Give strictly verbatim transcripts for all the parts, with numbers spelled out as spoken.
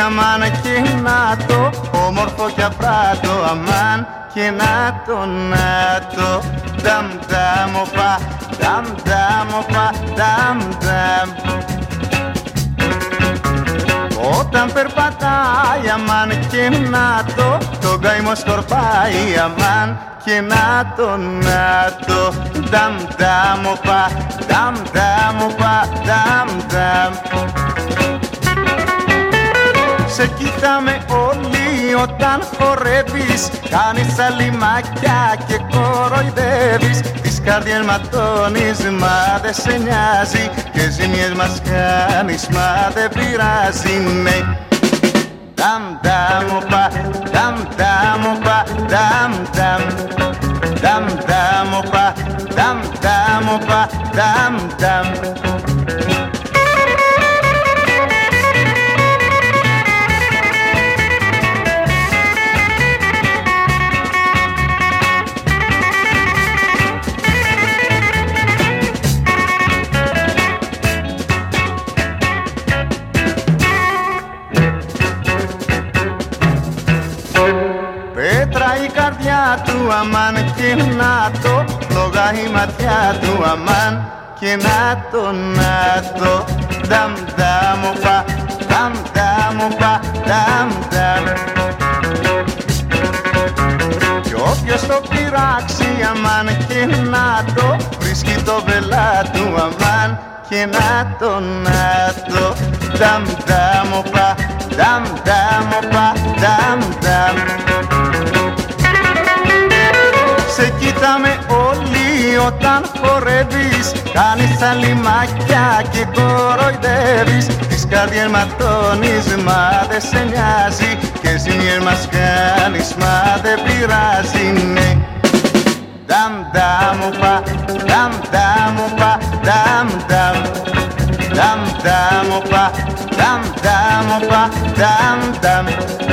αμάν και να το, όμορφο και απράτο, αμάν και να το, να το. Νταμ νταμ οπα, νταμ νταμ οπα, νταμ νταμ. Όταν περπατάει αμάν και να το, τον καημό σκορπάει αμάν και να το, να το. Νταμ νταμ οπα, νταμ νταμ οπα, νταμ νταμ. Σε κοιτάμε όλοι όταν χορεύεις, κάνεις αλιμάκια και κοροϊδεύεις. Τις καρδιές ματώνεις μα δε σε νοιάζει και ζημιές μας κάνεις μα δεν πειράζει, ναι. Νταμ νταμ οπα, νταμ νταμ οπα, νταμ νταμ. Νταμ νταμ οπα, νταμ νταμ οπα, νταμ νταμ. Πέτρα η καρδιά του αμάν και να το, φλόγα η ματιά του αμάν και να το, να το. Νταμ νταμ οπα, νταμ νταμ οπα, νταμ νταμ. Κι όποιος το πειράξει αμάν και να το, βρίσκει το βελά του αμάν και να το, να το. Νταμ νταμ οπα, νταμ νταμ οπα, νταμ νταμ. Σε κοιτάμε όλοι όταν χορεύεις, κάνεις αλιμάκια και κοροϊδεύεις. Τις καρδιές ματώνεις μα δε σε νοιάζει και ζημιές μας κάνεις μα δεν πειράζει, ναι. Νταμ νταμ οπα, νταμ νταμ οπα, νταμ νταμ. Νταμ νταμ οπα, νταμ νταμ οπα, νταμ νταμ.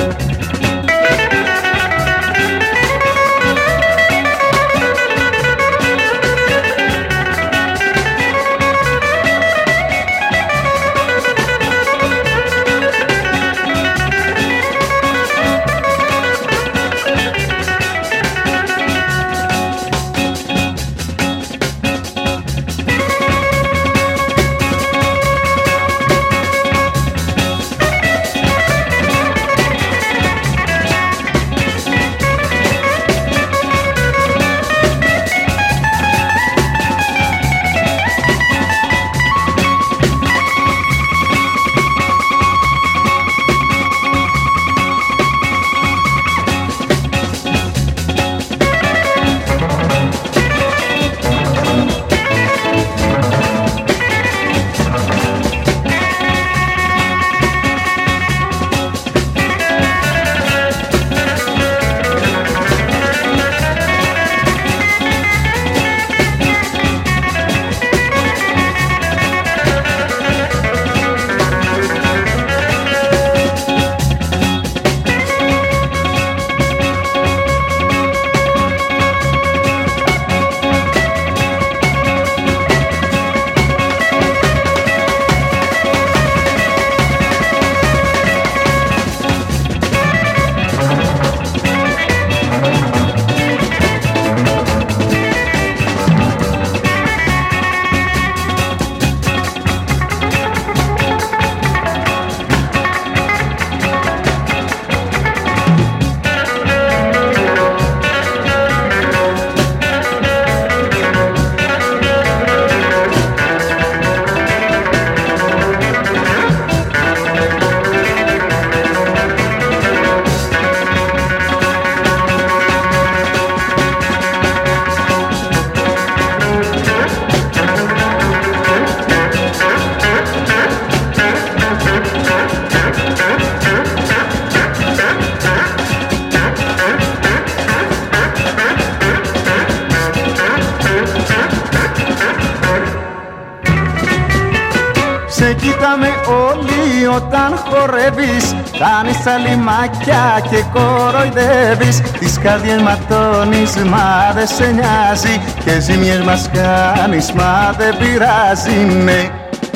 Σε κοιτάμε όλοι όταν χορεύεις, κάνεις αλιμάκια και κοροϊδεύεις. Τις καρδιές ματώνεις μα δεν σε νοιάζει και ζημιές μας κάνεις μα δεν πειράζει, ναι.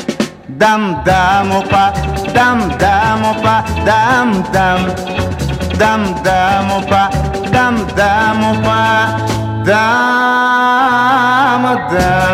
Dam dam opa, dam dam opa, dam dam, dam dam opa, dam dam opa, dam dam.